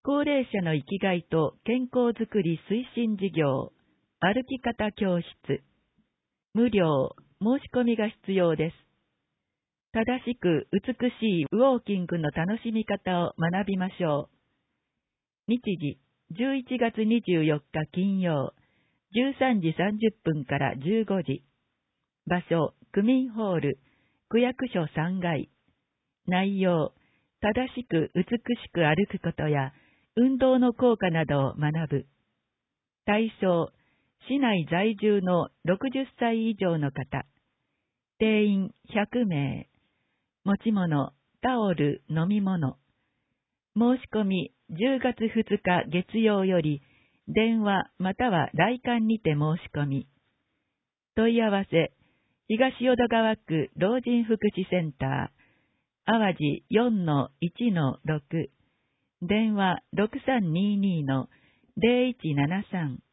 高齢者の生きがいと健康づくり推進事業、歩き方教室。無料、申し込みが必要です。正しく美しいウォーキングの楽しみ方を学びましょう。日時、11月24日金曜、13時30分から15時。場所、区民ホール、区役所3階。内容、正しく美しく歩くことや、運動の効果などを学ぶ。対象、市内在住の60歳以上の方。定員100名。持ち物、タオル、飲み物。申し込み、10月2日月曜より、電話または来館にて申し込み。問い合わせ、東淀川区老人福祉センター、淡路 4-1-6、電話 6322-0173